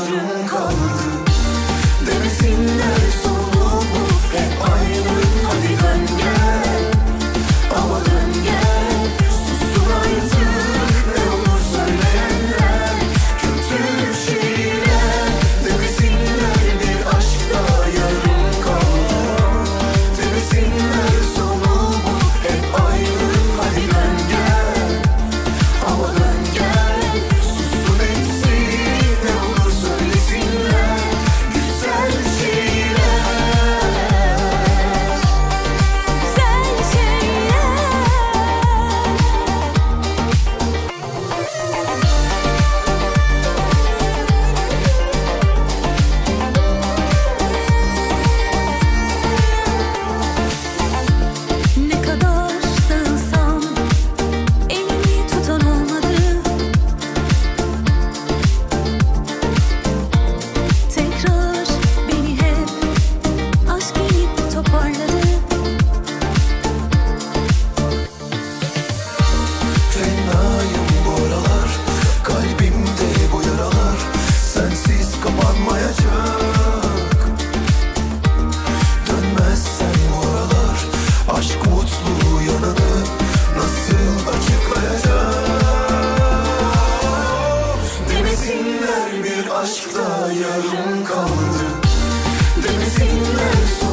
yarım kaldı. Demesinler sonu bu hep aynı. Hadi dön gel, ama dön gel. Susun artık, ne olur söyleyenler. Kötü şeyler demesinler, bir aşk daha yarım kaldı. Demesinler sonu bu hep aynı. Hadi dön gel, ama dön gel. Susun hepsi, ne olur söylesinler. Güzel şeyler. Ne kadar dağılsam elimi tutan olmadı. Tekrar beni hep aşk gelip toparladı. Fenayım bu aralar, kalbimde bu yaralar sensiz kapanmayacak. Dönmezsen bu aralar, aşk mutlu yanını nasıl açıklayacak? Demesinler bir aşk daha yarım kaldı. Demesinler